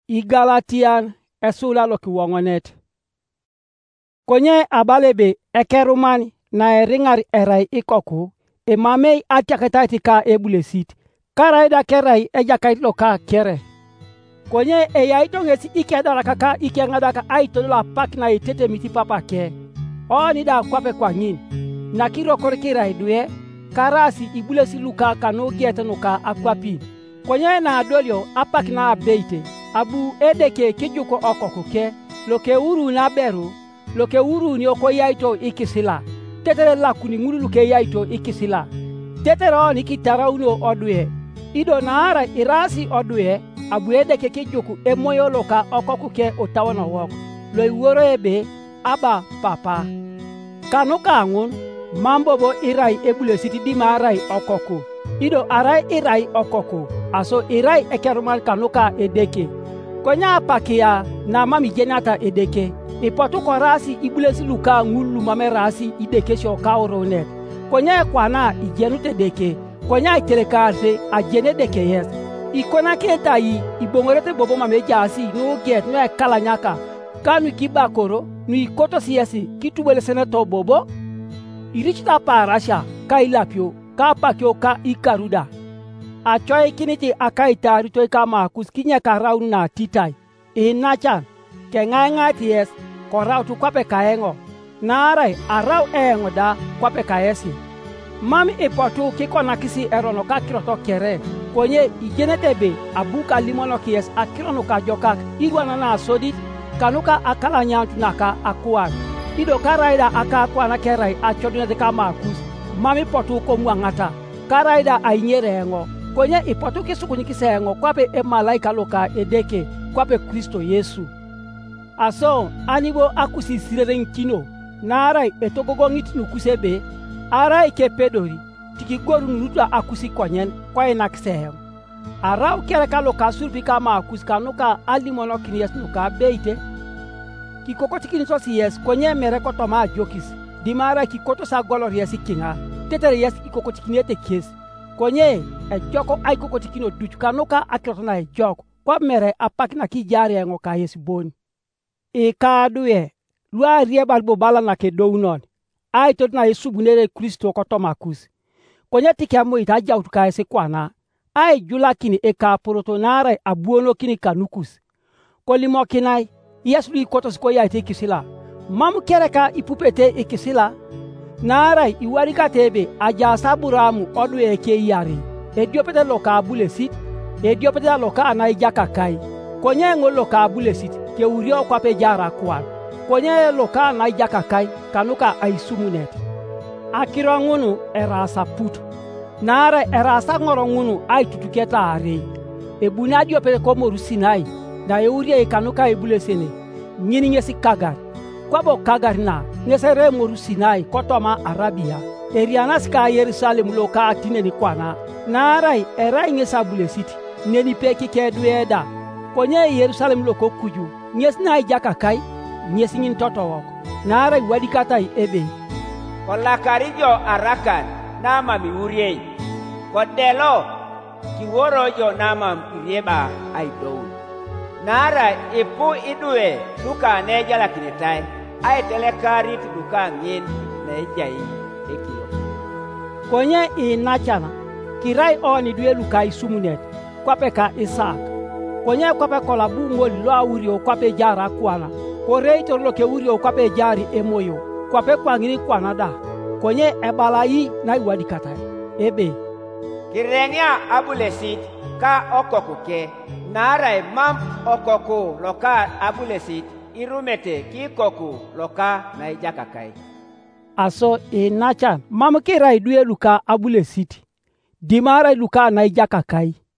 I Galatian esula loki wongonet. Konye abalebe ekerumani na eringar erai ikoku emamei atiaketati ka ebulesit. Karaida kerai ejakait loka kere. Konye eyaito ngesi ikedara kaka ikengadaka aito la pak na itete miti papa ke. O nida kwape kwa ngin. Nakiro korikira idue karasi ibulesi luka kanu giete nuka akwapi. Konye na adolio apak na abeite. Abu edeke kijuko okokuke. Loke uru na beru. Loke uru ni oko yaito ikisila. Tetere la kuninguru luke yaito ikisila. Tetere oni kitara uno odue. Ido naara irasi odue. Abu edeke kijuku emoyo loka okokuke otawana woko. Lo iworo ebe aba papa. Kanuka angun. Mambo bo irai ebule siti di marai okoku. Ido arai irai okoku. Aso irai ekeruman kanuka edeke. Konya apakia na mami jenata edeke. Ipotu korasi ibulesi luka ngulu mame rasi ideke shoka oronet. Konya kwana ijenute deke. Konya itelekase ajene deke yes. Ikona keta yi ibongorete bobo mame jasi no get no kalanyaka. Kanu kibakoro no ikoto siasi kitubele senato bobo. Irichita parasha ka ilapio ka pakio ka ikaruda. Achoy kiniti akaita rito ka makus kinya ka raunu na titai. Inachan ke nganga ties ko rautu kwape kaengo. Narai arau engo da kwape kaesi. Mami ipotu kikona kisi erono ka kiroto kere. Konye igenetebe abuka limono kies akirono ka jokak igwana na sodit kanuka akala nyantu naka akuan. Ido karaida akakwa na kerai achodunete ka makus. Mami potu ko muangata. Karaida ainyerengo. Konye ipotu kisukunyikisengo kwape malaika loka edeke kwape Kristo Yesu. Aso anibo akusisirere nkino. Narai etogogo ngitinu kusebe. Arai kepedori. Tikigoru nunutua akusi konyen kwa enaksehem. Arau kereka loka surpi ka makus kanuka alimono kinies nuka beite. Kikoko tikini sosi yes konye mereko toma jokis. Dimara kikoto sa golor yesi kinga. Tetere yes kikoko tikini ete kies. Konye ejoko ay koko tikino duchukanuka akirotona ejoko. Kwa mere apakina kijari engo ka yesi boni. Ikaduye. Lua riebal bobala na kedounon. Ay totna yesu bunere Kristo kotomakus. Konye tikiamu itaja utuka yesi kwana. Ay jula kini eka porotonare abuono kini kanukus. Kolimo kinai. Yesu li kotos ko ya ite kisila. Mamu kereka ipupete ikisila. Narai iwarika tebe aja saburamu odu eke yari. Ediopete loka abulesit. Ediopete loka anaijaka kai. Konye ngo loka abulesit. Ke urio kwape jara kwan. Konye loka anaijaka kai. Kanuka aisumunet. Akiro ngunu erasa putu. Narai erasa ngoro ngunu ay tutuketa are. Ebuna diopete komo rusinai. Na eurie kanuka ebulesene. Nyini ngesi kagar. Kwabo kagar na. Ngesere moru Sinai kotoma Arabia. Eriana ska Yerusalem loka atine ni kwana. Narai erai ngesa bulesiti. Neni peki kedueda. Konye Yerusalem loko kuju. Ngesna ijaka kai. Nyesi ngin toto woko. Narai wadikatai ebe. Kolakarijo arakan nama miuriei. Kodelo kiworo jo nama irieba aidou. Nara ipu idue duka neja la kinetai. Ay telekari duka ngin nejai ekio. Konye inachana. Kirai oni due luka isumunet. Kwape ka Isaac. Konye kwape kolabu ngoli loa urio kwape jara kwana. Koreito loke urio kwape jari emoyo. Kwape kwa ngini kwana da. Konye ebalayi na iwadikatai. Ebe. Kirenia abulesit ka okokuke. Narai mam okoko loka abulesit irumete kikoku loka na ijakakai. Aso inachan mam kirai due luka abulesit. Dimara luka na ijakakai.